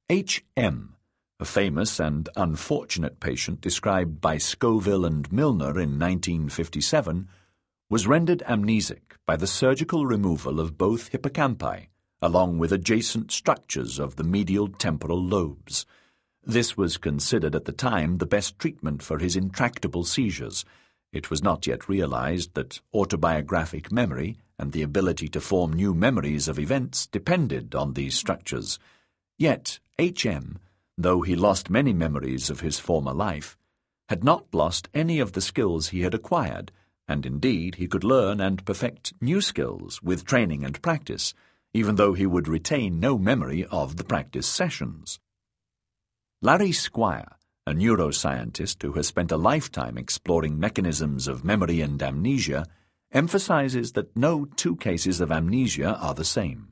H.M., a famous and unfortunate patient described by Scoville and Milner in 1957, was rendered amnesic by the surgical removal of both hippocampi, along with adjacent structures of the medial temporal lobes. This was considered at the time the best treatment for his intractable seizures. It was not yet realized that autobiographic memory and the ability to form new memories of events depended on these structures. Yet H.M., though he lost many memories of his former life, had not lost any of the skills he had acquired, and indeed he could learn and perfect new skills with training and practice, even though he would retain no memory of the practice sessions. Larry Squire, a neuroscientist who has spent a lifetime exploring mechanisms of memory and amnesia, emphasizes that no two cases of amnesia are the same.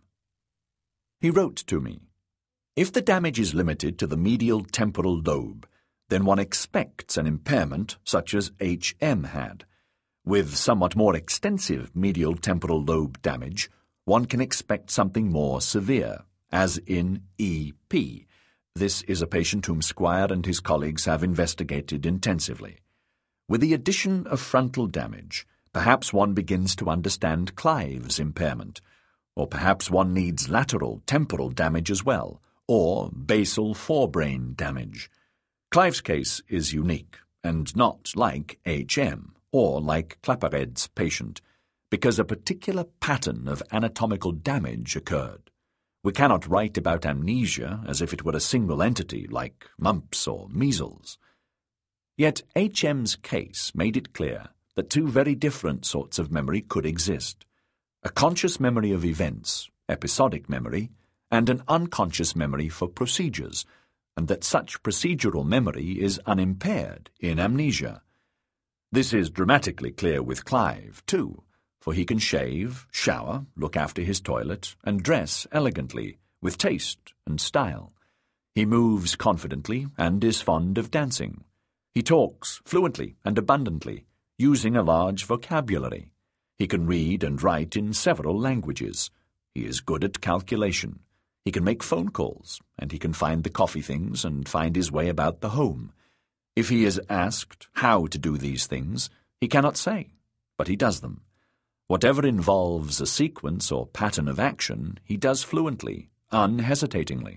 He wrote to me, "If the damage is limited to the medial temporal lobe, then one expects an impairment such as H.M. had. With somewhat more extensive medial temporal lobe damage, one can expect something more severe, as in E.P. This is a patient whom Squire and his colleagues have investigated intensively. With the addition of frontal damage, perhaps one begins to understand Clive's impairment, or perhaps one needs lateral temporal damage as well, or basal forebrain damage. Clive's case is unique, and not like H.M., or like Clapared's patient, because a particular pattern of anatomical damage occurred. We cannot write about amnesia as if it were a single entity like mumps or measles. Yet H.M.'s case made it clear that two very different sorts of memory could exist: a conscious memory of events, episodic memory, and an unconscious memory for procedures, and that such procedural memory is unimpaired in amnesia. This is dramatically clear with Clive, too, for he can shave, shower, look after his toilet, and dress elegantly, with taste and style. He moves confidently and is fond of dancing. He talks fluently and abundantly, using a large vocabulary. He can read and write in several languages. He is good at calculation. He can make phone calls, and he can find the coffee things and find his way about the home. If he is asked how to do these things, he cannot say, but he does them. Whatever involves a sequence or pattern of action, he does fluently, unhesitatingly.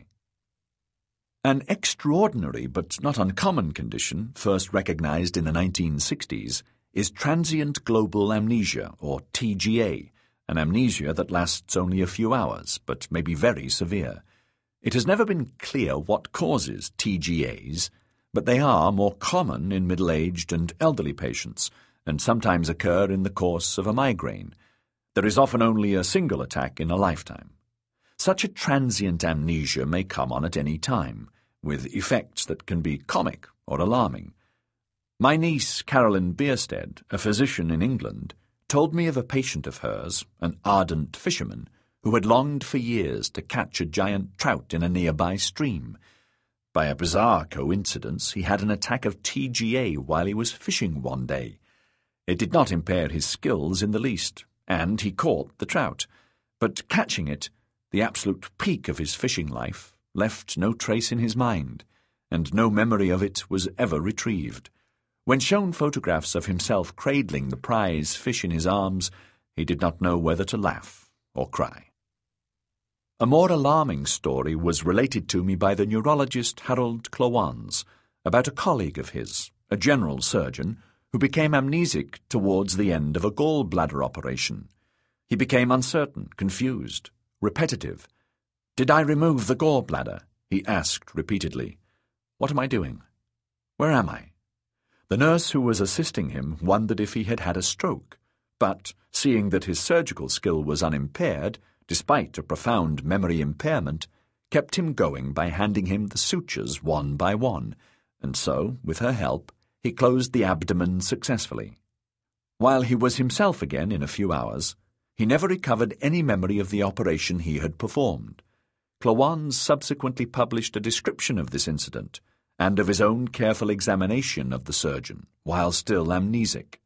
An extraordinary but not uncommon condition, first recognized in the 1960s, is transient global amnesia, or TGA, an amnesia that lasts only a few hours, but may be very severe. It has never been clear what causes TGAs, but they are more common in middle-aged and elderly patients, and sometimes occur in the course of a migraine. There is often only a single attack in a lifetime. Such a transient amnesia may come on at any time, with effects that can be comic or alarming. My niece, Carolyn Bierstead, a physician in England, told me of a patient of hers, an ardent fisherman, who had longed for years to catch a giant trout in a nearby stream. By a bizarre coincidence, he had an attack of TGA while he was fishing one day. It did not impair his skills in the least, and he caught the trout. But catching it, the absolute peak of his fishing life, left no trace in his mind, and no memory of it was ever retrieved. When shown photographs of himself cradling the prize fish in his arms, he did not know whether to laugh or cry. A more alarming story was related to me by the neurologist Harold Klawans about a colleague of his, a general surgeon, who became amnesic towards the end of a gallbladder operation. He became uncertain, confused, repetitive. "Did I remove the gallbladder?" he asked repeatedly. "What am I doing? Where am I?" The nurse who was assisting him wondered if he had had a stroke, but, seeing that his surgical skill was unimpaired, despite a profound memory impairment, kept him going by handing him the sutures one by one, and so, with her help, he closed the abdomen successfully. While he was himself again in a few hours, he never recovered any memory of the operation he had performed. Klawans subsequently published a description of this incident, and of his own careful examination of the surgeon, while still amnesic.